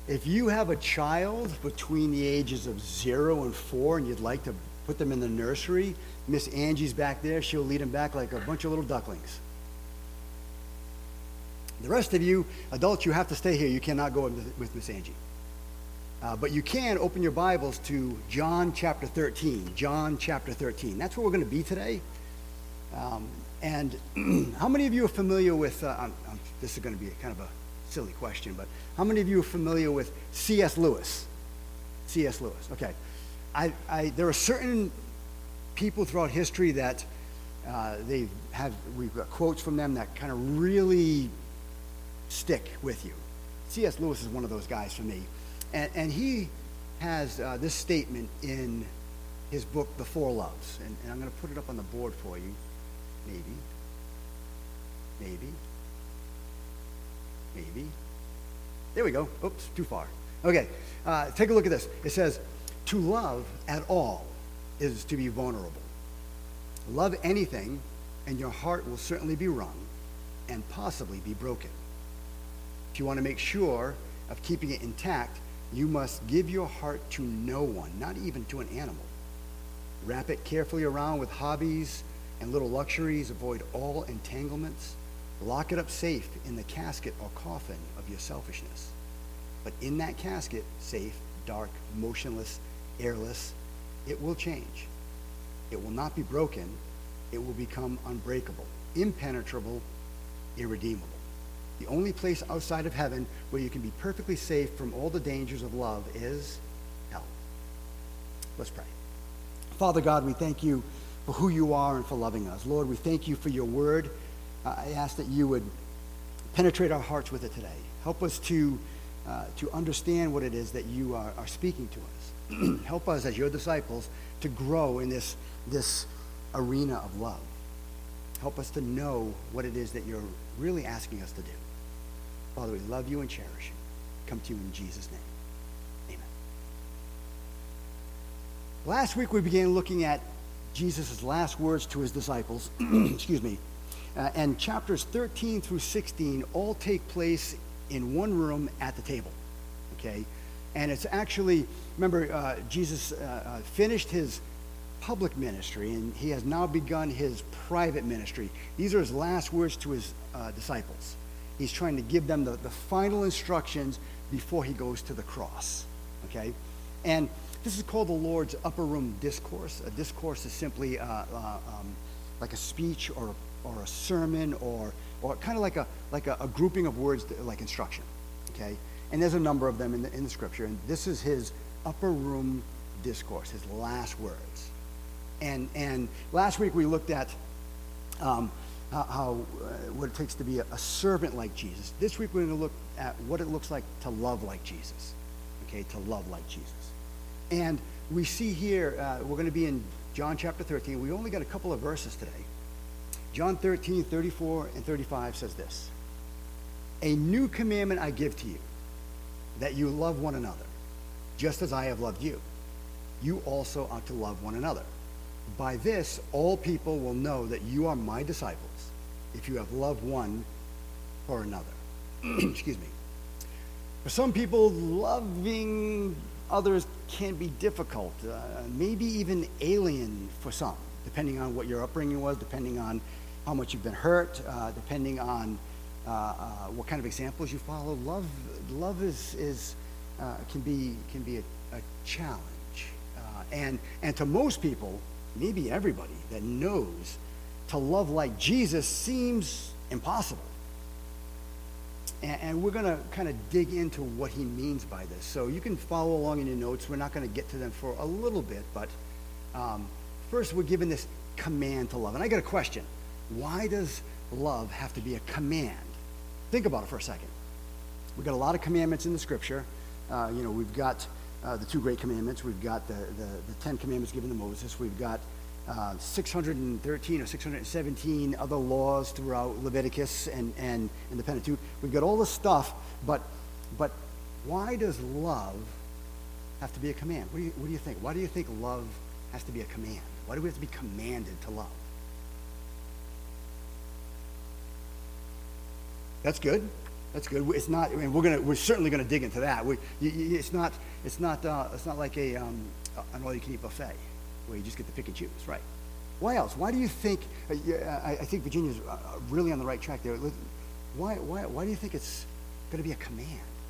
If you have a child between the ages of 0 and 4 and you'd like to put them in the nursery, Miss Angie's back there. She'll lead them back like a bunch of little ducklings. The rest of you, adults, you have to stay here. You cannot go with Miss Angie. But you can open your Bibles to John chapter 13. John chapter 13. That's where we're going to be today. And how many of you are familiar with, this is going to be kind of a silly question, but how many of you are familiar with C.S. Lewis? C.S. Lewis, okay. There are certain people throughout history that we've got quotes from them that kind of really stick with you. C.S. Lewis is one of those guys for me. And he has this statement in his book, The Four Loves. And I'm going to put it up on the board for you. Maybe. There we go. Oops, too far. Okay, take a look at this. It says, to love at all is to be vulnerable. Love anything, and your heart will certainly be wrung and possibly be broken. If you want to make sure of keeping it intact, you must give your heart to no one, not even to an animal. Wrap it carefully around with hobbies and little luxuries. Avoid all entanglements. Lock it up safe in the casket or coffin of your selfishness. But in that casket, safe, dark, motionless, airless, it will change. It will not be broken. It will become unbreakable, impenetrable, irredeemable. The only place outside of heaven where you can be perfectly safe from all the dangers of love is hell. Let's pray. Father God, we thank you for who you are and for loving us. Lord, we thank you for your word. I ask that you would penetrate our hearts with it today. Help us to understand what it is that you are speaking to us. Help us as your disciples to grow in this arena of love. Help us to know what it is that you're really asking us to do. Father, we love you and cherish you. Come to you in Jesus' name. Amen. Last week we began looking at Jesus' last words to his disciples. Excuse me. And chapters 13 through 16 all take place in one room at the table. Okay? And it's actually, remember, Jesus finished his public ministry, and he has now begun his private ministry. These are his last words to his disciples. He's trying to give them the final instructions before he goes to the cross. Okay? And this is called the Lord's Upper Room Discourse. A discourse is simply like a speech or a sermon or kind of like a grouping of words like instruction. Okay? And there's a number of them in the scripture. And this is his upper room discourse, his last words. And last week we looked at what it takes to be a servant like Jesus. This week we're going to look at what it looks like to love like Jesus. Okay, to love like Jesus. And we see here, we're going to be in John chapter 13. We only got a couple of verses today. John 13, 34 and 35 says this. A new commandment I give to you, that you love one another, just as I have loved you. You also ought to love one another. By this, all people will know that you are my disciples, if you have loved one for another. Excuse me. For some people, loving others can be difficult, maybe even alien for some, depending on what your upbringing was, depending on how much you've been hurt, depending on what kind of examples you follow. Love can be a challenge, and to most people, maybe everybody that knows, to love like Jesus seems impossible. And we're going to kind of dig into what he means by this. So you can follow along in your notes. We're not going to get to them for a little bit, but first we're given this command to love. And I got a question. Why does love have to be a command? Think about it for a second. We've got a lot of commandments in the scripture. We've got the two great commandments. We've got the 10 commandments given to Moses. We've got 613 or 617 other laws throughout Leviticus and the Pentateuch. We've got all this stuff, but why does love have to be a command? What do you think? Why do you think love has to be a command? Why do we have to be commanded to love? That's good. That's good. It's not. I mean, we're certainly gonna dig into that. It's not like an all-you-can-eat buffet where you just get to pick and choose, right? Why else? Why do you think? I think Virginia's really on the right track there. Why do you think it's going to be a command?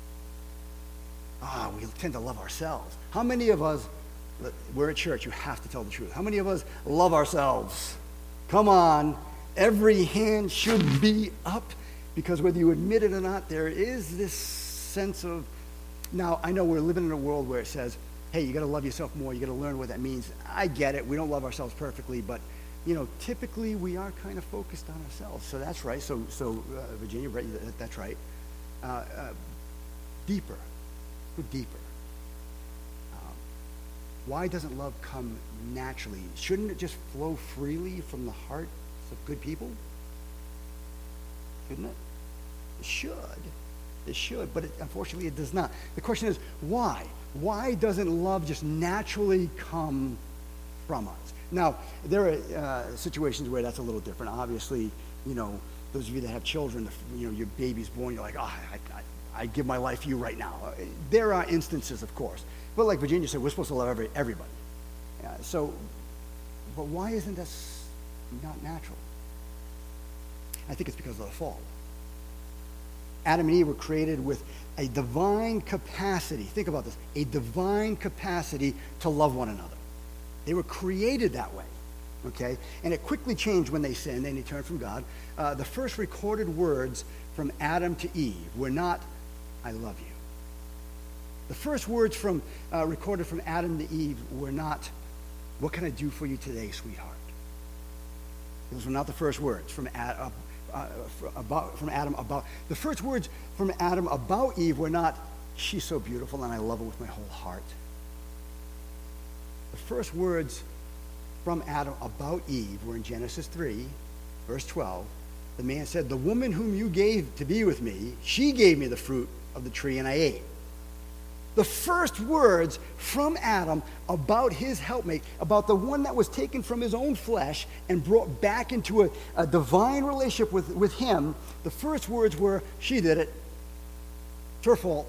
We tend to love ourselves. How many of us? We're at church. You have to tell the truth. How many of us love ourselves? Come on, every hand should be up, because whether you admit it or not, there is this sense of. Now, I know we're living in a world where it says, hey, you got to love yourself more. You got to learn what that means. I get it. We don't love ourselves perfectly, but typically we are kind of focused on ourselves. So that's right. So Virginia, right, that's right. Deeper, go deeper. Why doesn't love come naturally? Shouldn't it just flow freely from the hearts of good people? Shouldn't it? It should. It should, but unfortunately it does not. The question is, why? Why doesn't love just naturally come from us? Now, there are situations where that's a little different. Obviously, those of you that have children, your baby's born, you're like, I give my life to you right now. There are instances, of course. But like Virginia said, we're supposed to love everybody. But why isn't this not natural? I think it's because of the fall. Adam and Eve were created with a divine capacity. Think about this. A divine capacity to love one another. They were created that way. Okay? And it quickly changed when they sinned and they turned from God. The first recorded words from Adam to Eve were not, I love you. The first words recorded from Adam to Eve were not, what can I do for you today, sweetheart? Those were not the first words from Adam about. The first words from Adam about Eve were not, she's so beautiful and I love her with my whole heart. The first words from Adam about Eve were in Genesis 3, verse 12. The man said, the woman whom you gave to be with me, she gave me the fruit of the tree and I ate. The first words from Adam about his helpmate, about the one that was taken from his own flesh and brought back into a divine relationship with him, the first words were, she did it. It's her fault.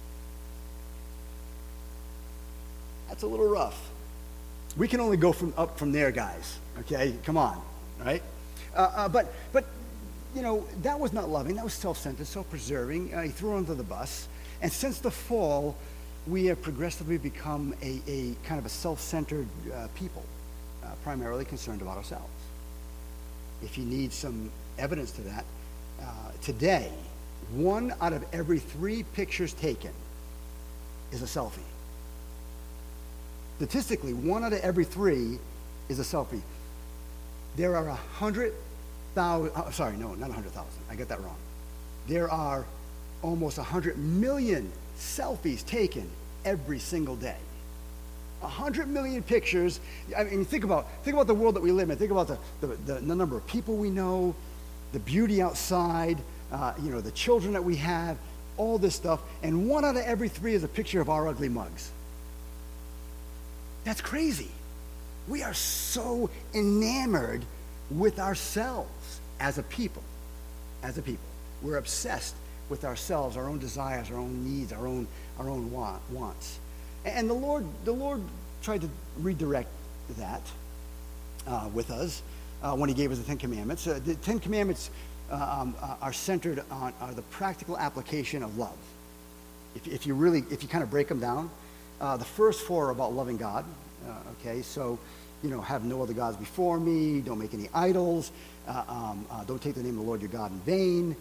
That's a little rough. We can only go up from there, guys. Okay? Come on. Right? But that was not loving. That was self-centered, self-preserving. He threw her under the bus. And since the fall, we have progressively become a kind of a self-centered people, primarily concerned about ourselves. If you need some evidence to that, today, 1 out of every 3 pictures taken is a selfie. Statistically, 1 out of every 3 is a selfie. There are 100,000, sorry, no, not 100,000. I got that wrong. There are almost 100 million selfies taken every single day. 100 million pictures. I mean, think about the world that we live in. Think about the number of people we know, the beauty outside, the children that we have, all this stuff. And 1 out of every 3 is a picture of our ugly mugs. That's crazy. We are so enamored with ourselves as a people. As a people. We're obsessed with ourselves, our own desires, our own needs, our own wants. And the Lord tried to redirect that with us when he gave us the 10 Commandments. The 10 Commandments are centered on the practical application of love. If you kind of break them down, the first 4 are about loving God. Okay, so have no other gods before me. Don't make any idols. Don't take the name of the Lord your God in vain.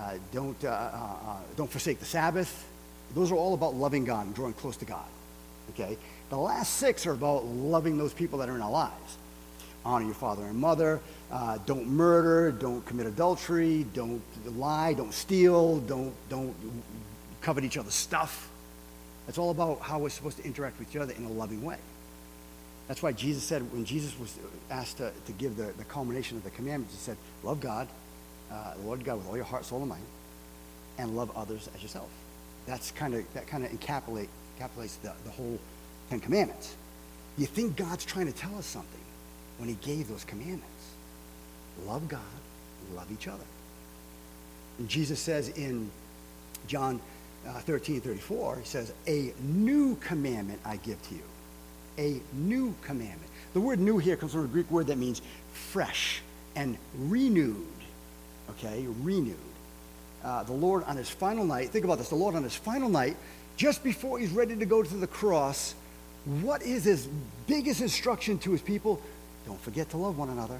Don't forsake the Sabbath. Those are all about loving God and drawing close to God. Okay? The last 6 are about loving those people that are in our lives. Honor your father and mother. Don't murder. Don't commit adultery. Don't lie. Don't steal. Don't covet each other's stuff. It's all about how we're supposed to interact with each other in a loving way. That's why Jesus said, when Jesus was asked to give the culmination of the commandments, he said, love God, the Lord God with all your heart, soul, and mind, and love others as yourself. That kind of encapsulates the whole 10 Commandments. You think God's trying to tell us something when he gave those commandments? Love God, love each other. And Jesus says in John 13:34, he says, a new commandment I give to you. A new commandment. The word new here comes from a Greek word that means fresh and renewed. Okay, renewed. The Lord on his final night, think about this, the Lord on his final night, just before he's ready to go to the cross, what is his biggest instruction to his people? Don't forget to love one another.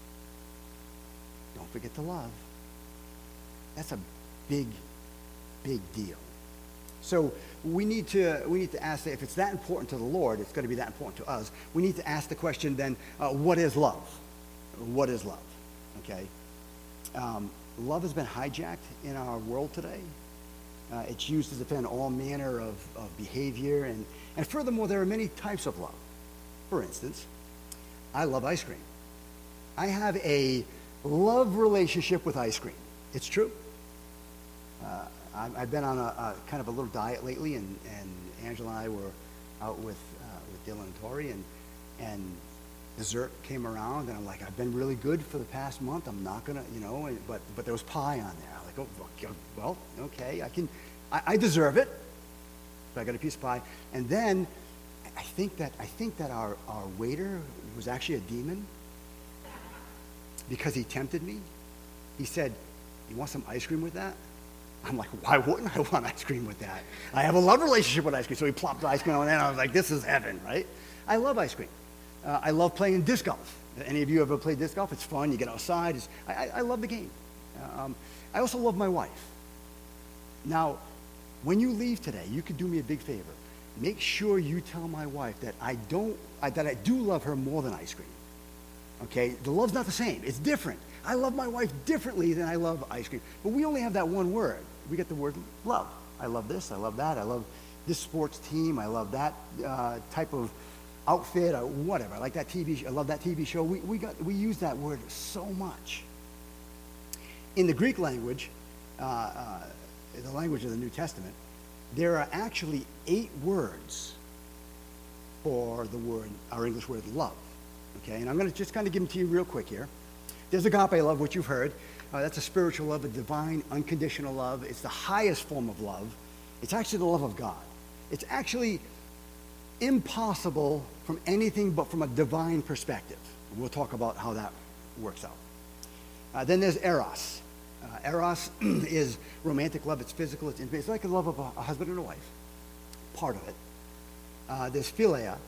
Don't forget to love. That's a big, big deal. So we need to ask, if it's that important to the Lord, it's going to be that important to us. We need to ask the question then, what is love? What is love? Okay. Love has been hijacked in our world today. It's used to defend all manner of behavior, and furthermore, there are many types of love. For instance, I love ice cream. I have a love relationship with ice cream. It's true. I've been on a kind of a little diet lately, and Angela and I were out with Dylan and Tori, and dessert came around, and I'm like, I've been really good for the past month. I'm not gonna, but there was pie on there. I'm like, oh, well, okay, I deserve it. So I got a piece of pie, and then I think that our waiter was actually a demon because he tempted me. He said, "You want some ice cream with that?" I'm like, why wouldn't I want ice cream with that? I have a love relationship with ice cream. So he plopped the ice cream on there, and I was like, this is heaven, right? I love ice cream. I love playing disc golf. Any of you ever played disc golf? It's fun. You get outside. I love the game. I also love my wife. Now, when you leave today, you could do me a big favor. Make sure you tell my wife that I do love her more than ice cream. Okay? The love's not the same. It's different. I love my wife differently than I love ice cream. But we only have that one word. We get the word love. I love this. I love that. I love this sports team. I love that type of outfit or whatever. I like that TV show. I love that TV show. We use that word so much. In the Greek language, the language of the New Testament, there are actually 8 words for the word, our English word love. Okay, and I'm going to just kind of give them to you real quick here. There's agape love, which you've heard. That's a spiritual love, a divine, unconditional love. It's the highest form of love. It's actually the love of God. It's actually impossible from anything but from a divine perspective. We'll talk about how that works out. Then there's eros. Eros is romantic love. It's physical. It's intimate. It's like the love of a husband and a wife. Part of it. There's philia.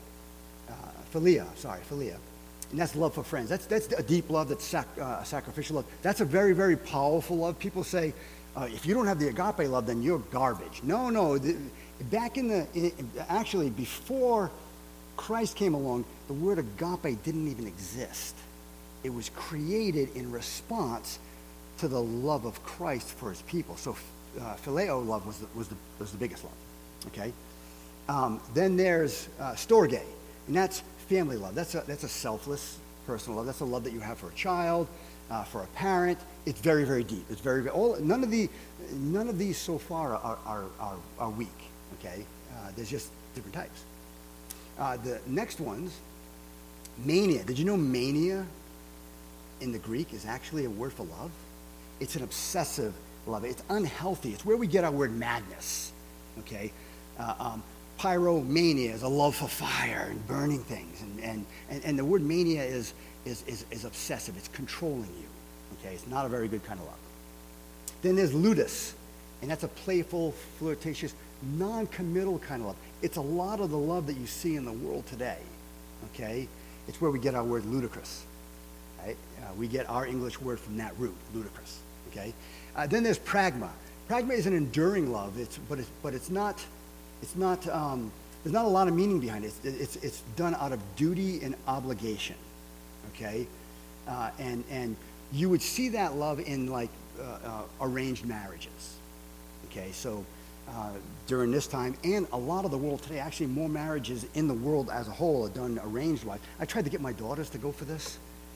And that's love for friends. That's a deep love. That's sacrificial love. That's a very, very powerful love. People say, if you don't have the agape love, then you're garbage. No. Actually, before Christ came along, the word agape didn't even exist. It was created in response to the love of Christ for his people. So phileo love was the biggest love. Okay. Then there's storge, and that's family love. That's a selfless personal love. That's a love that you have for a child, for a parent. It's very, very deep. It's very, very none of these so far are weak. Okay, there's just different types. The next one's mania. Did you know mania in the Greek is actually a word for love? It's an obsessive love. It's unhealthy. It's where we get our word madness. Okay. Pyromania is a love for fire and burning things, and the word mania is obsessive. It's controlling you. Okay, it's not a very good kind of love. Then there's ludus, and that's a playful, flirtatious, non-committal kind of love. It's a lot of the love that you see in the world today. Okay, it's where we get our word ludicrous. Right? We get our English word from that root, ludicrous. Okay. Then there's pragma. Pragma is an enduring love. It's not. There's not a lot of meaning behind it. It's done out of duty and obligation, okay? And you would see that love in like arranged marriages, okay? So during this time, and a lot of the world today, actually more marriages in the world as a whole are done arranged wise. I tried to get my daughters to go for this,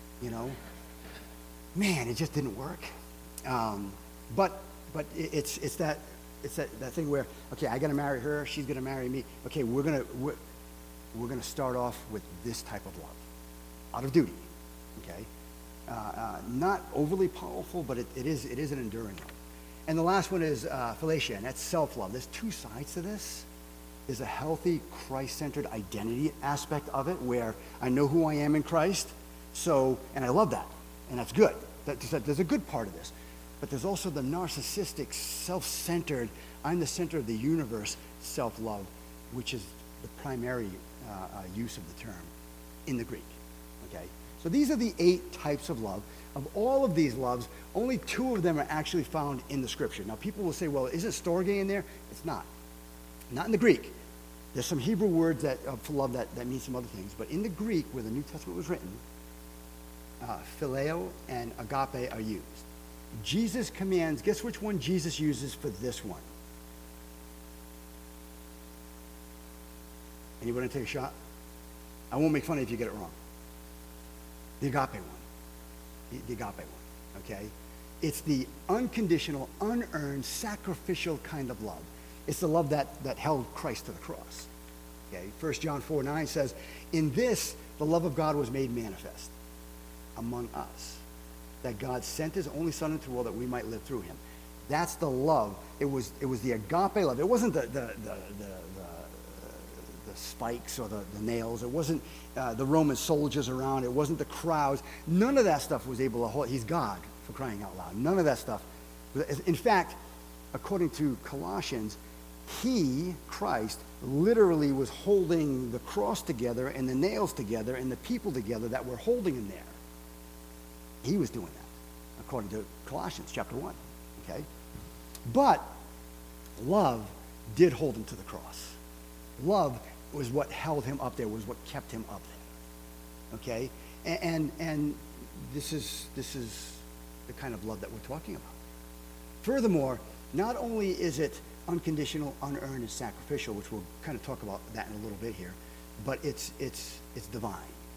Man, it just didn't work. But it's that thing where, okay, I got to marry her, she's going to marry me. Okay, we're gonna start off with this type of love, out of duty. Okay, not overly powerful, but it is an enduring love. And the last one is philatia, and that's self-love. There's two sides to this. There's a healthy Christ-centered identity aspect of it where I know who I am in Christ, and I love that, and that's good. There's a good part of this. But there's also the narcissistic, self-centered, I'm the center of the universe self-love, which is the primary use of the term in the Greek, okay? So these are the 8 types of love. Of all of these loves, only 2 of them are actually found in the Scripture. Now, people will say, well, isn't storge in there? It's not. Not in the Greek. There's some Hebrew words for love that mean some other things. But in the Greek, where the New Testament was written, phileo and agape are used. Jesus commands, guess which one Jesus uses for this one? Anybody take a shot? I won't make fun of you if you get it wrong. The agape one. The agape one, okay? It's the unconditional, unearned, sacrificial kind of love. It's the love that held Christ to the cross. Okay? 1 John 4:9 says, in this, the love of God was made manifest among us, that God sent his only Son into the world that we might live through him. That's the love. It was the agape love. It wasn't the spikes or the nails. It wasn't the Roman soldiers around. It wasn't the crowds. None of that stuff was able to hold. He's God, for crying out loud. None of that stuff. In fact, according to Colossians, he, Christ, literally was holding the cross together and the nails together and the people together that were holding him there. He was doing that, according to Colossians chapter 1, okay? But love did hold him to the cross. Love was what held him up there, was what kept him up there, okay? And this is the kind of love that we're talking about. Furthermore, not only is it unconditional, unearned, and sacrificial, which we'll kind of talk about that in a little bit here, but it's divine.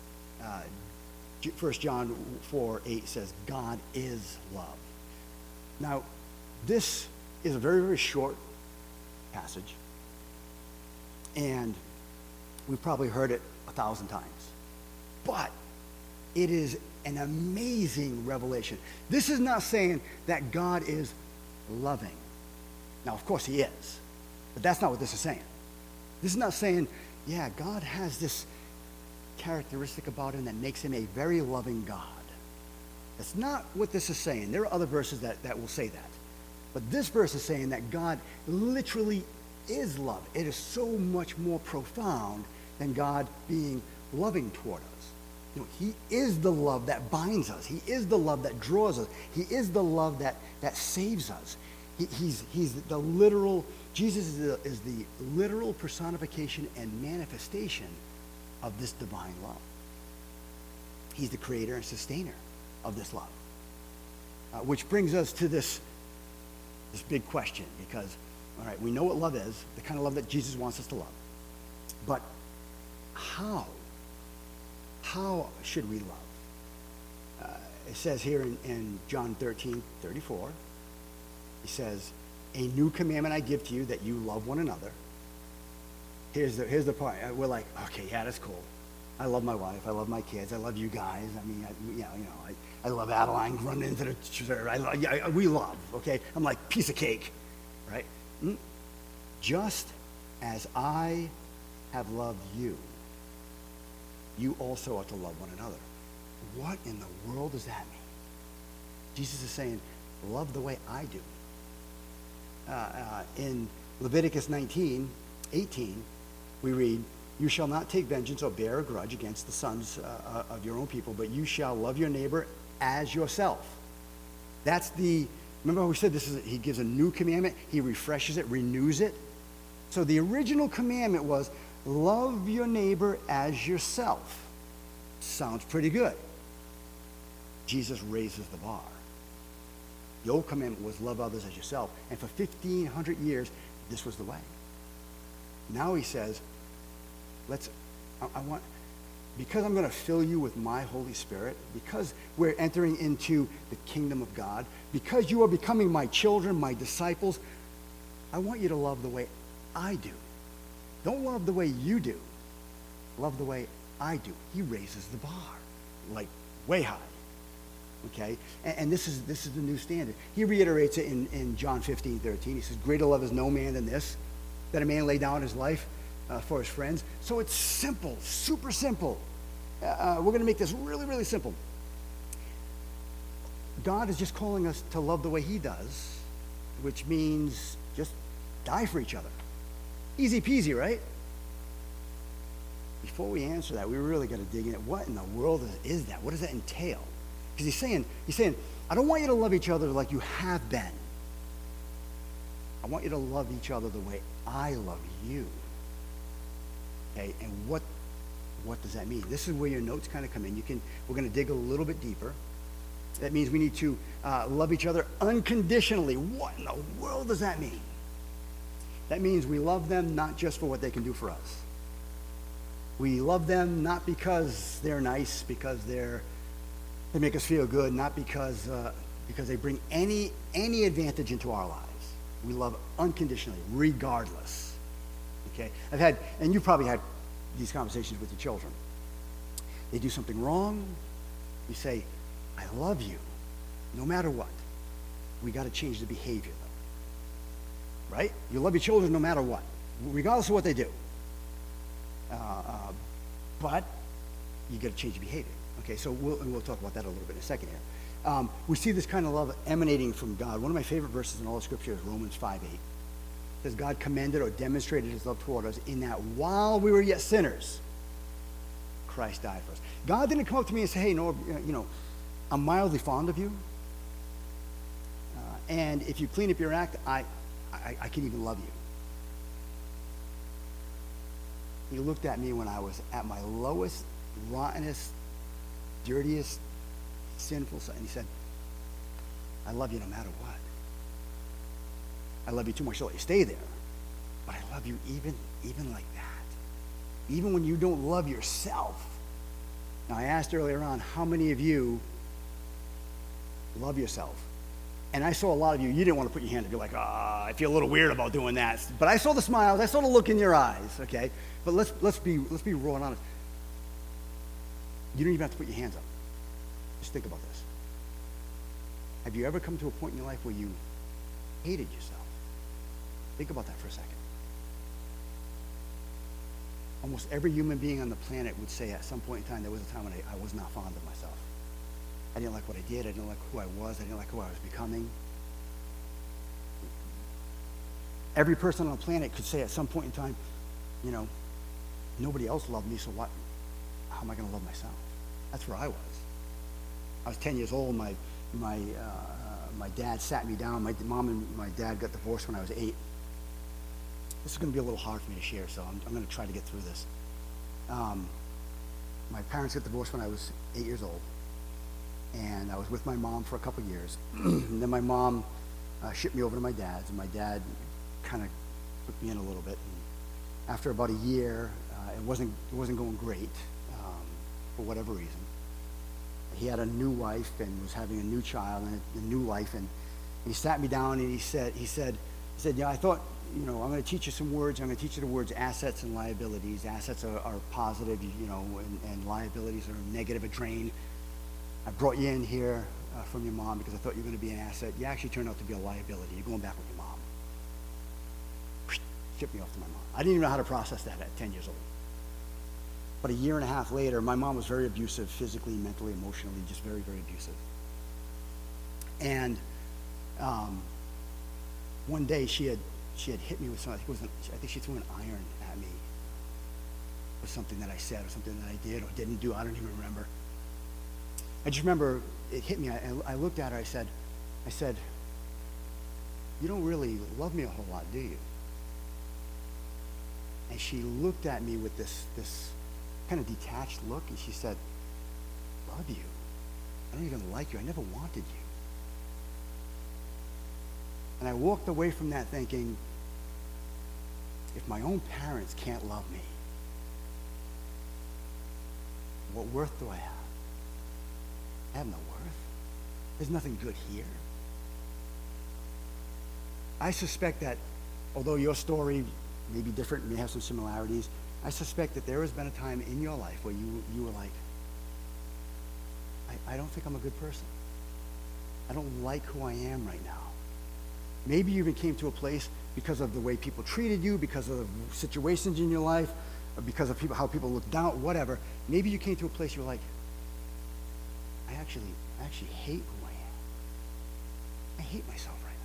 1 John 4:8 says, God is love. Now, this is a very, very short passage, and we've probably heard it 1,000 times. But it is an amazing revelation. This is not saying that God is loving. Now, of course he is, but that's not what this is saying. This is not saying, yeah, God has this characteristic about him that makes him a very loving God. That's not what this is saying. There are other verses that will say that. But this verse is saying that God literally is love. It is so much more profound than God being loving toward us. You know, he is the love that binds us. He is the love that draws us. He is the love that saves us. He's the literal, Jesus is the literal personification and manifestation of this divine love. He's the creator and sustainer of this love. Which brings us to this big question, because, all right, we know what love is, the kind of love that Jesus wants us to love. But how? How should we love? It says here in John 13:34, he says, a new commandment I give to you, that you love one another. Here's the part. We're like, okay, yeah, that's cool. I love my wife. I love my kids. I love you guys. I mean, I love Adeline running into the church. We love, okay? I'm like, piece of cake, right? Just as I have loved you, you also ought to love one another. What in the world does that mean? Jesus is saying, love the way I do. In Leviticus 19:18, we read, you shall not take vengeance or bear a grudge against the sons of your own people, but you shall love your neighbor as yourself. That's remember how we said he gives a new commandment, he refreshes it, renews it. So the original commandment was, love your neighbor as yourself. Sounds pretty good. Jesus raises the bar. The old commandment was love others as yourself. And for 1,500 years, this was the way. Now he says, because I'm going to fill you with my Holy Spirit, because we're entering into the kingdom of God, because you are becoming my children, my disciples, I want you to love the way I do. Don't love the way you do. Love the way I do. He raises the bar, like way high. okay? And this is the new standard. He reiterates it in John 15:13. He says, greater love is no man than this, that a man lay down his life for his friends. So it's simple, super simple. We're going to make this really, really simple. God is just calling us to love the way he does, which means just die for each other. Easy peasy, right? Before we answer that, we really got to dig in. What in the world is that? What does that entail? Because he's saying, I don't want you to love each other like you have been. I want you to love each other the way I love you. Okay, and what does that mean? This is where your notes kind of come in. We're going to dig a little bit deeper. That means we need to love each other unconditionally. What in the world does that mean? That means we love them not just for what they can do for us. We love them not because they're nice, because they make us feel good, not because they bring any advantage into our lives. We love unconditionally, regardless. Okay? And you've probably had these conversations with your children. They do something wrong, you say, I love you, no matter what. We got to change the behavior, though. Right? You love your children no matter what, regardless of what they do. But you got to change your behavior. Okay, so we'll talk about that a little bit in a second here. We see this kind of love emanating from God. One of my favorite verses in all of Scripture is Romans 5:8. It says, God commended or demonstrated his love toward us in that while we were yet sinners, Christ died for us. God didn't come up to me and say, hey, Noah, I'm mildly fond of you. And if you clean up your act, I can even love you. He looked at me when I was at my lowest, rottenest, dirtiest, sinful side, and he said, I love you no matter what. I love you too much to let you stay there, but I love you even like that. Even when you don't love yourself. Now, I asked earlier on, how many of you love yourself? And I saw a lot of you didn't want to put your hand up. You're like, I feel a little weird about doing that. But I saw the smiles. I saw the look in your eyes, okay? But let's be raw and honest. You don't even have to put your hands up. Just think about this. Have you ever come to a point in your life where you hated yourself? Think about that for a second. Almost every human being on the planet would say at some point in time, there was a time when I was not fond of myself. I didn't like what I did. I didn't like who I was. I didn't like who I was becoming. Every person on the planet could say at some point in time, nobody else loved me, so what? How am I going to love myself? That's where I was. I was 10 years old. My dad sat me down. My mom and my dad got divorced when I was 8. This is going to be a little hard for me to share, so I'm going to try to get through this. My parents got divorced when I was 8 years old. And I was with my mom for a couple years. And then my mom shipped me over to my dad's, and my dad kind of took me in a little bit. And after about a year, it wasn't going great for whatever reason. He had a new wife and was having a new child and a new life. And he sat me down and he said, yeah, I thought, I'm going to teach you some words. I'm going to teach you the words assets and liabilities. Assets are positive, and liabilities are negative, a drain. I brought you in here from your mom because I thought you were going to be an asset. You actually turned out to be a liability. You're going back with your mom. Shipped me off to my mom. I didn't even know how to process that at 10 years old. But a year and a half later, my mom was very abusive, physically, mentally, emotionally, just very, very abusive. And one day she had hit me with something. I think she threw an iron at me for something that I said or something that I did or didn't do. I don't even remember. I just remember it hit me. I looked at her. I said, you don't really love me a whole lot, do you? And she looked at me with this kind of detached look, and she said, love you? I don't even like you. I never wanted you. And I walked away from that thinking, if my own parents can't love me, what worth do I have? I have no worth. There's nothing good here. I suspect that, although your story may be different, may have some similarities, I suspect that there has been a time in your life where you were like, I don't think I'm a good person. I don't like who I am right now. Maybe you even came to a place because of the way people treated you, because of the situations in your life, or because of how people look down, whatever. Maybe you came to a place you're like, I actually hate who I am. I hate myself right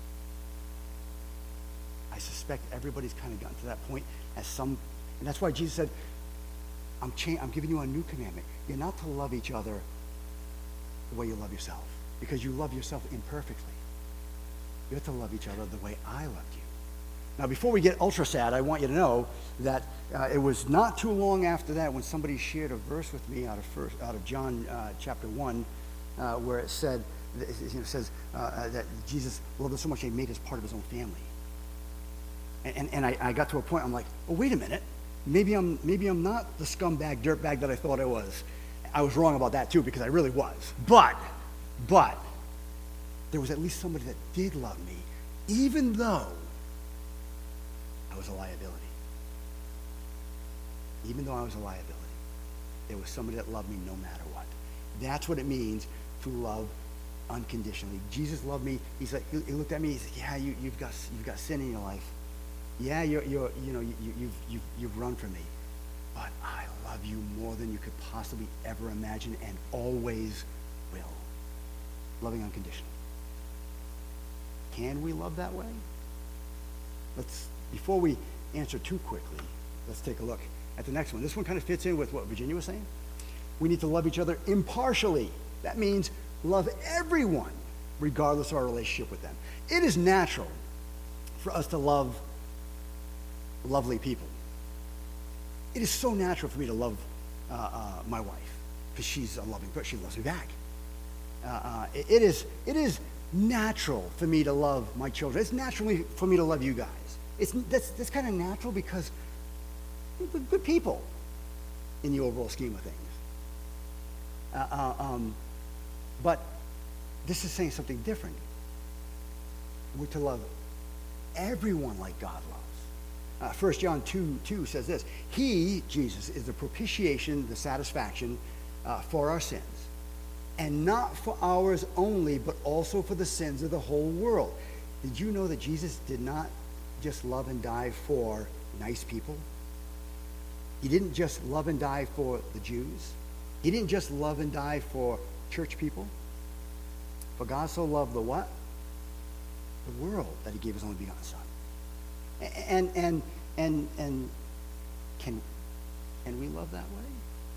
now. I suspect everybody's kind of gotten to that point and that's why Jesus said, I'm giving you a new commandment. You're not to love each other the way you love yourself, because you love yourself imperfectly. You're to love each other the way I loved you. Now, before we get ultra sad, I want you to know that it was not too long after that when somebody shared a verse with me out of John chapter 1, where it said, that Jesus loved us so much he made us part of his own family. And I got to a point, I'm like, oh, wait a minute. Maybe I'm not the scumbag, dirtbag that I thought I was. I was wrong about that too, because I really was. But there was at least somebody that did love me, even though I was a liability. Even though I was a liability, there was somebody that loved me no matter what. That's what it means to love unconditionally. Jesus loved me. He looked at me. He said, "Yeah, you've got sin in your life. Yeah, you've run from me, but I love you more than you could possibly ever imagine, and always will." Loving unconditionally. Can we love that way? Before we answer too quickly, let's take a look at the next one. This one kind of fits in with what Virginia was saying. We need to love each other impartially. That means love everyone, regardless of our relationship with them. It is natural for us to love lovely people. It is so natural for me to love my wife, because she's a loving person. She loves me back. It is natural for me to love my children. It's naturally for me to love you guys. That's kind of natural, because we're good people in the overall scheme of things. But this is saying something different. We're to love everyone like God loves. 1 John 2 says this: He, Jesus, is the propitiation, the satisfaction for our sins, and not for ours only, but also for the sins of the whole world. Did you know that Jesus did not just love and die for nice people? He didn't just love and die for the Jews. He didn't just love and die for church people. For God so loved the what? The world, that he gave his only begotten Son. And can we love that way?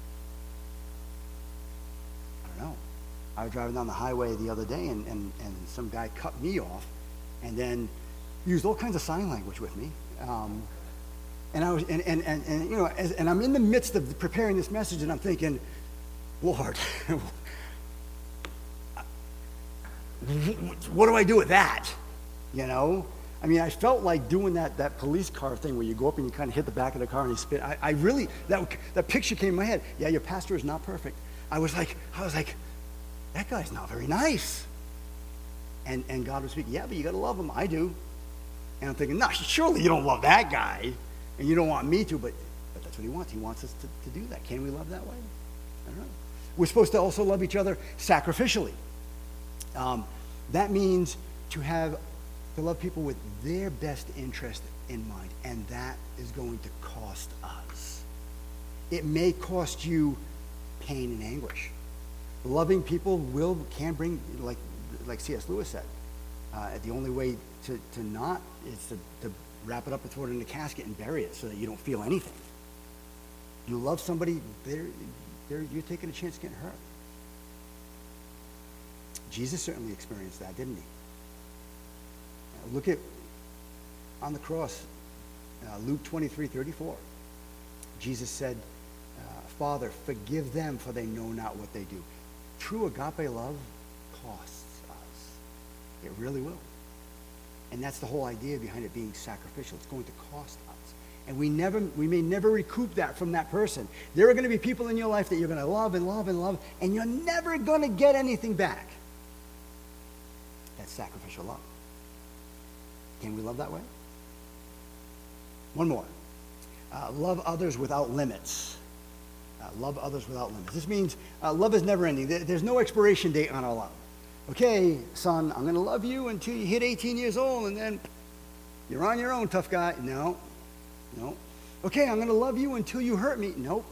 I don't know. I was driving down the highway the other day, and some guy cut me off, and then used all kinds of sign language with me. And I'm in the midst of preparing this message, and I'm thinking, Lord, what do I do with that? You know? I mean, I felt like doing that police car thing where you go up and you kind of hit the back of the car and you spit. I really, that picture came in my head. Yeah, your pastor is not perfect. I was like, that guy's not very nice. And God was speaking, yeah, but you got to love him. I do. And I'm thinking, no, surely you don't love that guy, and you don't want me to, but that's what he wants. He wants us to do that. Can we love that way? I don't know. We're supposed to also love each other sacrificially. That means to love people with their best interest in mind, and that is going to cost us. It may cost you pain and anguish. Loving people can bring, like C.S. Lewis said, the only way to not is to wrap it up and throw it in a casket and bury it so that you don't feel anything. You love somebody, you're taking a chance of getting hurt. Jesus certainly experienced that, didn't he? Look at on the cross, Luke 23:34. Jesus said, Father, forgive them, for they know not what they do. True agape love costs us. It really will. And that's the whole idea behind it being sacrificial. It's going to cost us. And we may never recoup that from that person. There are going to be people in your life that you're going to love and love and love, and you're never going to get anything back. That's sacrificial love. Can we love that way? One more. Love others without limits. Love others without limits. This means love is never ending. There's no expiration date on our love. Okay, son, I'm going to love you until you hit 18 years old, and then you're on your own, tough guy. No. Okay, I'm going to love you until you hurt me. Nope.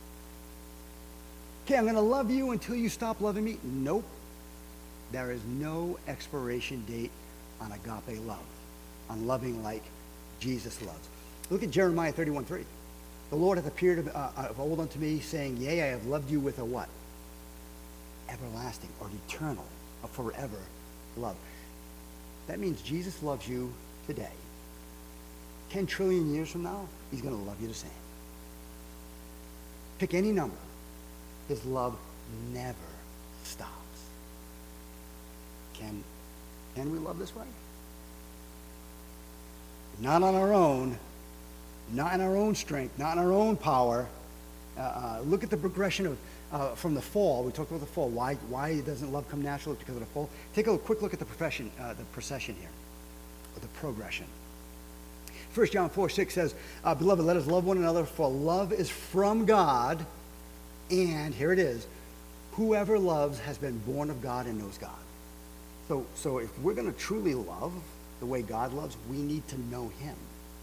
Okay, I'm going to love you until you stop loving me. Nope. There is no expiration date on agape love, on loving like Jesus loves. Look at Jeremiah 31:3. The Lord hath appeared of old unto me, saying, Yea, I have loved you with a what? Everlasting or eternal, a forever love. That means Jesus loves you today. 10 trillion years from now, he's going to love you the same. Pick any number. His love never stops. Can we love this way? Not on our own, not in our own strength, not in our own power. Look at the progression of from the fall. We talked about the fall. Why doesn't love come naturally? Because of the fall. Take a quick look at the procession here, or the progression. 1 John 4:6 says, Beloved, let us love one another, for love is from God, and here it is, whoever loves has been born of God and knows God. So if we're going to truly love the way God loves, we need to know him.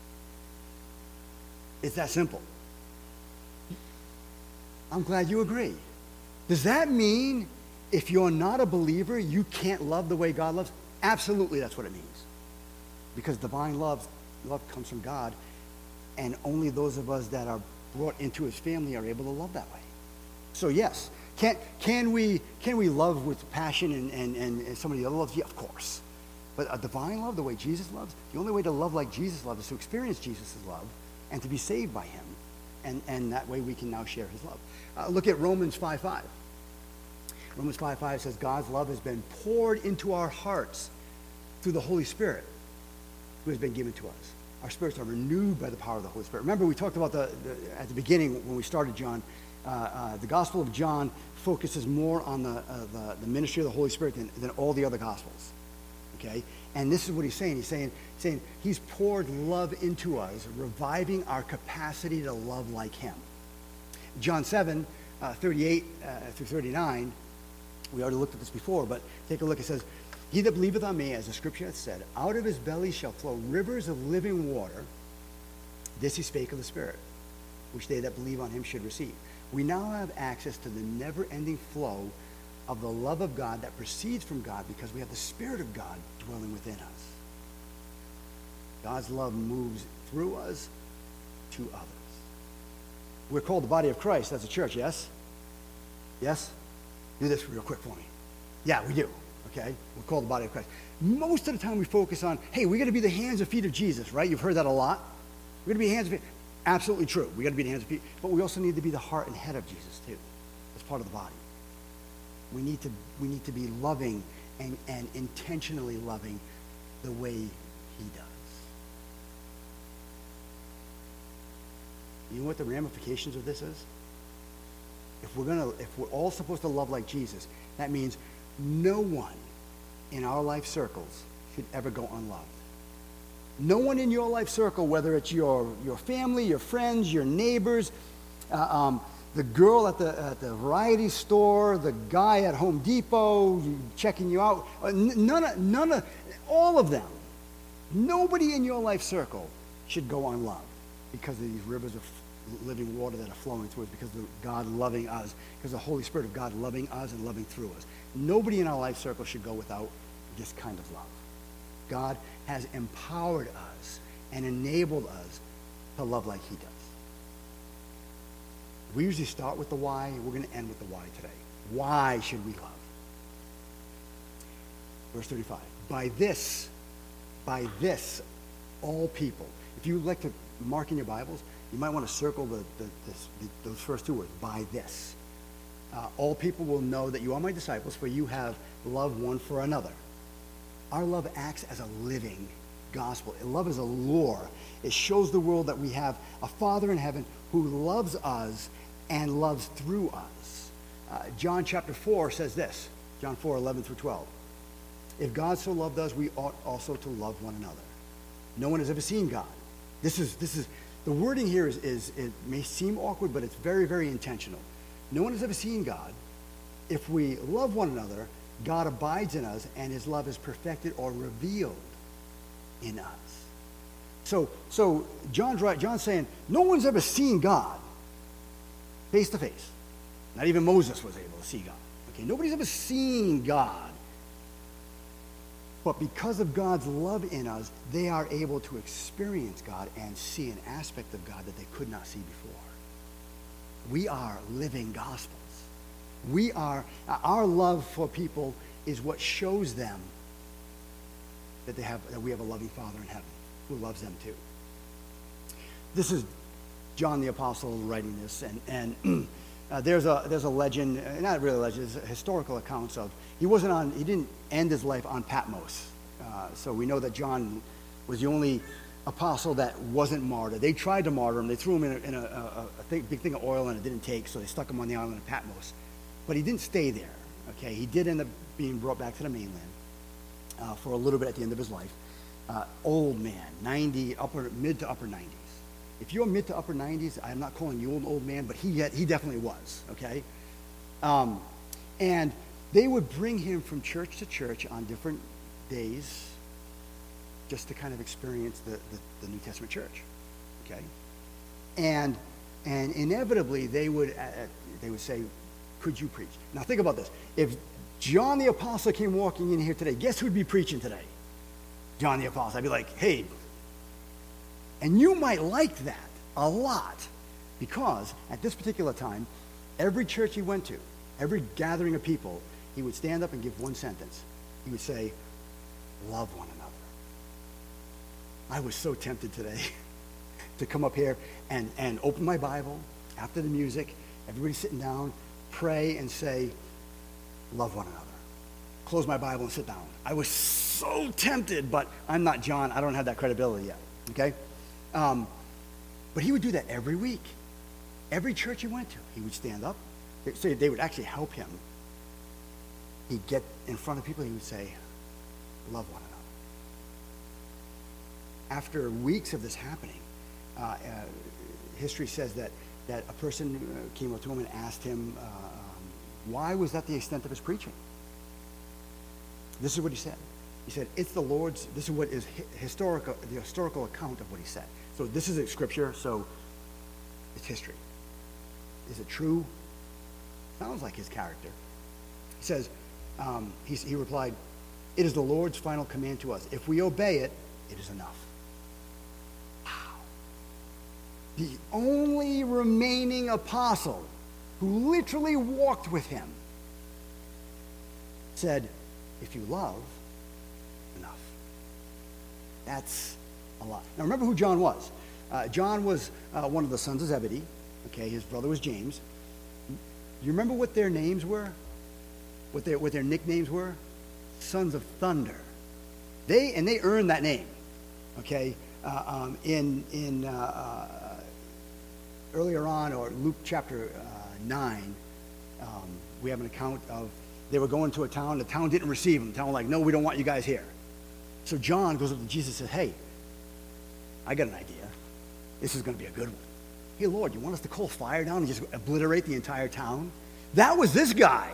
It's that simple. I'm glad you agree. Does that mean if you're not a believer, you can't love the way God loves? Absolutely, that's what it means. Because divine love comes from God, and only those of us that are brought into his family are able to love that way. So yes, can we love with passion and some of the other loves? Yeah, of course. But a divine love, the way Jesus loves, the only way to love like Jesus loves is to experience Jesus' love and to be saved by him. And that way we can now share his love. Look at Romans 5:5. Romans 5:5 says, God's love has been poured into our hearts through the Holy Spirit who has been given to us. Our spirits are renewed by the power of the Holy Spirit. Remember, we talked about at the beginning when we started John, the Gospel of John focuses more on the ministry of the Holy Spirit than all the other Gospels. Okay? And this is what he's saying. He's saying he's poured love into us, reviving our capacity to love like him. John 7:38 through 39, we already looked at this before, but take a look. It says, He that believeth on me, as the scripture hath said, out of his belly shall flow rivers of living water. This he spake of the Spirit, which they that believe on him should receive. We now have access to the never-ending flow of the love of God that proceeds from God because we have the Spirit of God dwelling within us. God's love moves through us to others. We're called the body of Christ as a church, yes? Yes? Do this real quick for me. Yeah, we do. Okay? We're called the body of Christ. Most of the time we focus on, hey, we got to be the hands and feet of Jesus, right? You've heard that a lot. We're going to be hands and feet. Absolutely true. We got to be the hands and feet. But we also need to be the heart and head of Jesus, too, as part of the body. We need to be loving and intentionally loving the way he does. You know what the ramifications of this is? If we're all supposed to love like Jesus, that means no one in our life circles should ever go unloved. No one in your life circle, whether it's your family, your friends, your neighbors, the girl at the variety store, the guy at Home Depot checking you out, all of them. Nobody in your life circle should go unloved because of these rivers of living water that are flowing through us, because of God loving us, because of the Holy Spirit of God loving us and loving through us. Nobody in our life circle should go without this kind of love. God has empowered us and enabled us to love like he does. We usually start with the why. We're going to end with the why today. Why should we love? Verse 35. By this, all people. If you like to mark in your Bibles, you might want to circle those first two words. By this. All people will know that you are my disciples, for you have loved one for another. Our love acts as a living gospel. Love is a lure. It shows the world that we have a Father in heaven who loves us and loves through us. John chapter 4 says this, John 4:11 through 12. If God so loved us, we ought also to love one another. No one has ever seen God. This is the wording here is it may seem awkward, but it's very, very intentional. No one has ever seen God. If we love one another, God abides in us, and his love is perfected or revealed in us. So John's right. John's saying no one's ever seen God face to face. Not even Moses was able to see God. Okay, nobody's ever seen God. But because of God's love in us, they are able to experience God and see an aspect of God that they could not see before. We are living gospels. Our love for people is what shows them that we have a loving Father in heaven who loves them too. This is John the Apostle writing this, and there's a legend, not really a legend, it's historical accounts of, he didn't end his life on Patmos. So we know that John was the only apostle that wasn't martyred. They tried to martyr him. They threw him in a big thing of oil, and it didn't take, so they stuck him on the island of Patmos. But he didn't stay there, okay? He did end up being brought back to the mainland for a little bit at the end of his life. Old man, mid to upper 90s. If you're mid to upper 90s, I'm not calling you an old man, but he definitely was, okay? And they would bring him from church to church on different days just to kind of experience the New Testament church, okay? And inevitably they would say, could you preach? Now think about this. If John the Apostle came walking in here today, guess who'd be preaching today? John the Apostle. I'd be like, hey. And you might like that a lot because at this particular time, every church he went to, every gathering of people, he would stand up and give one sentence. He would say, love one another. I was so tempted today to come up here and open my Bible after the music, everybody sitting down, pray and say, love one another. Close my Bible and sit down. I was so tempted, but I'm not John. I don't have that credibility yet, okay? But he would do that every week. Every church he went to, he would stand up. They would actually help him. He'd get in front of people, he would say, love one another. After weeks of this happening, history says that a person came up to him and asked him, why was that the extent of his preaching? This is what he said. He said, it's the Lord's, this is what is the historical account of what he said. So this is a scripture, so it's history. Is it true? Sounds like his character. He says, he replied, it is the Lord's final command to us. If we obey it, it is enough. Wow. The only remaining apostle who literally walked with him said, if you love, enough. That's a lot. Now remember who John was. John was one of the sons of Zebedee. Okay, his brother was James. You remember what their names were? What their nicknames were? Sons of Thunder. They earned that name. Okay, earlier on, or Luke chapter 9, we have an account of they were going to a town. The town didn't receive them. The town was like, no, we don't want you guys here. So John goes up to Jesus and says, hey, I got an idea. This is going to be a good one. Hey, Lord, you want us to call fire down and just obliterate the entire town? That was this guy.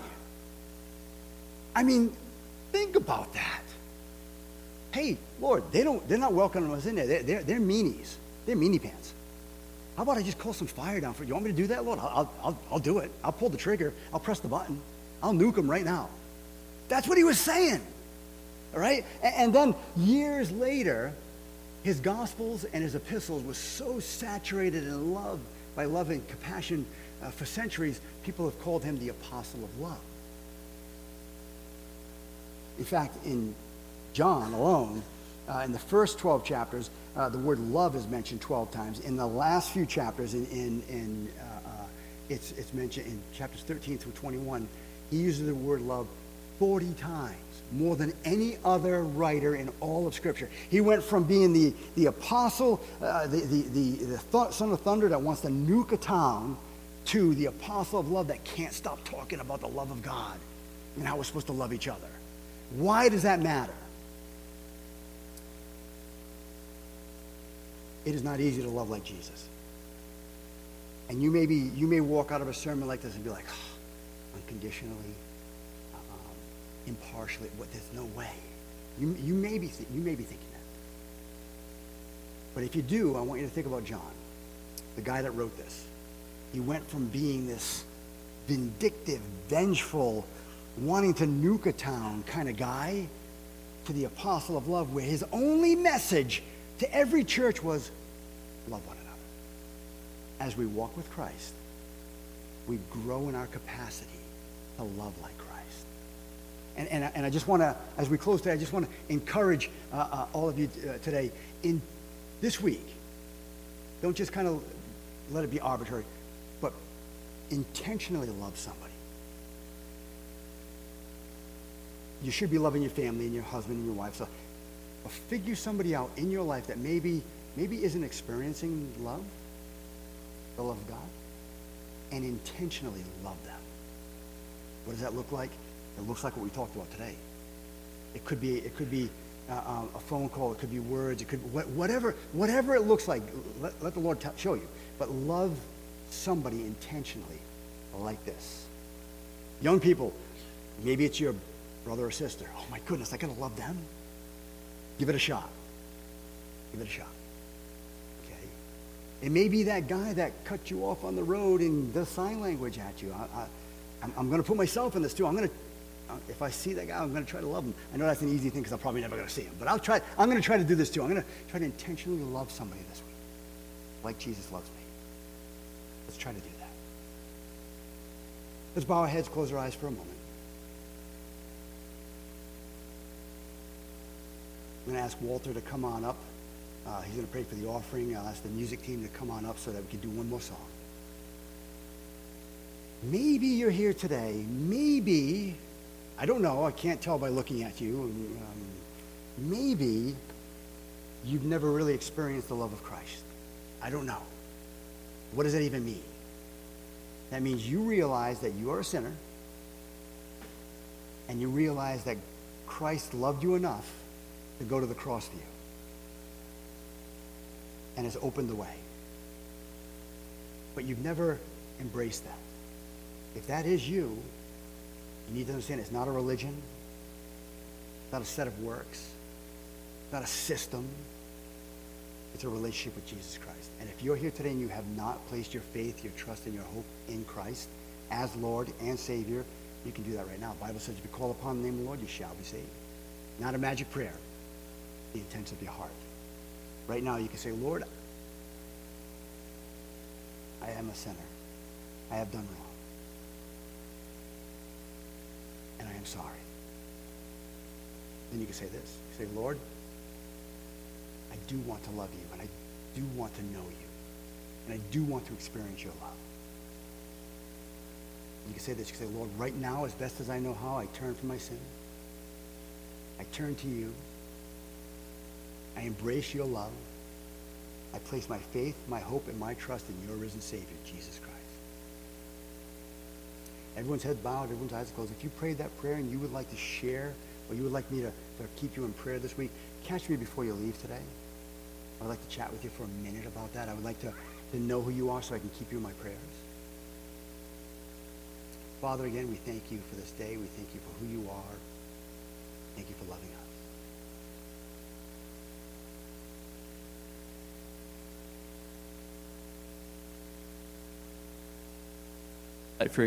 I mean, think about that. Hey, Lord, they're not welcoming us in there. They're meanies. They're meanie pants. How about I just call some fire down for you? You want me to do that, Lord? I'll do it. I'll pull the trigger. I'll press the button. I'll nuke them right now. That's what he was saying. All right? And then years later, his Gospels and his epistles were so saturated in love, by love and compassion for centuries, people have called him the Apostle of Love. In fact, in John alone, in the first 12 chapters, the word love is mentioned 12 times. In the last few chapters, it's mentioned in chapters 13 through 21, he uses the word love 40 times, more than any other writer in all of Scripture. He went from being the apostle, the son of thunder that wants to nuke a town, to the apostle of love that can't stop talking about the love of God and how we're supposed to love each other. Why does that matter? It is not easy to love like Jesus. And you may walk out of a sermon like this and be like, oh, unconditionally, impartially. What? There's no way. You may be thinking that. But if you do, I want you to think about John, the guy that wrote this. He went from being this vindictive, vengeful, wanting to nuke a town kind of guy to the apostle of love, where his only message to every church was love one another. As we walk with Christ, we grow in our capacity to love like Christ. And I just want to, as we close today, I just want to encourage all of you today in this week. Don't just kind of let it be arbitrary, but intentionally love somebody. You should be loving your family and your husband and your wife. So figure somebody out in your life that maybe isn't experiencing love, the love of God, and intentionally love them. What does that look like? It looks like what we talked about today. It could be a phone call. It could be words. It could whatever it looks like. Let the Lord show you. But love somebody intentionally like this. Young people, maybe it's your brother or sister. Oh my goodness, I gotta love them. Give it a shot. Give it a shot. Okay. It may be that guy that cut you off on the road and does sign language at you. I'm going to put myself in this too. If I see that guy, I'm going to try to love him. I know that's an easy thing because I'm probably never going to see him. But I'm going to try to do this too. I'm going to try to intentionally love somebody this week, like Jesus loves me. Let's try to do that. Let's bow our heads, close our eyes for a moment. I'm going to ask Walter to come on up. He's going to pray for the offering. I'll ask the music team to come on up so that we can do one more song. Maybe you're here today. Maybe, I don't know. I can't tell by looking at you. Maybe you've never really experienced the love of Christ. I don't know. What does that even mean? That means you realize that you are a sinner, and you realize that Christ loved you enough to go to the cross for you and has opened the way. But you've never embraced that. If that is you, you need to understand it's not a religion, it's not a set of works, it's not a system. It's a relationship with Jesus Christ. And if you're here today and you have not placed your faith, your trust, and your hope in Christ as Lord and Savior, you can do that right now. The Bible says if you call upon the name of the Lord, you shall be saved. Not a magic prayer, the intents of your heart. Right now you can say, Lord, I am a sinner. I have done wrong. And I am sorry. Then you can say this. You say, Lord, I do want to love you, and I do want to know you, and I do want to experience your love. And you can say this. You can say, Lord, right now, as best as I know how, I turn from my sin. I turn to you. I embrace your love. I place my faith, my hope, and my trust in your risen Savior, Jesus Christ. Everyone's head bowed, everyone's eyes closed. If you prayed that prayer and you would like to share, or you would like me to keep you in prayer this week, catch me before you leave today. I would like to chat with you for a minute about that. I would like to know who you are so I can keep you in my prayers. Father, again, we thank you for this day. We thank you for who you are. Thank you for loving us. For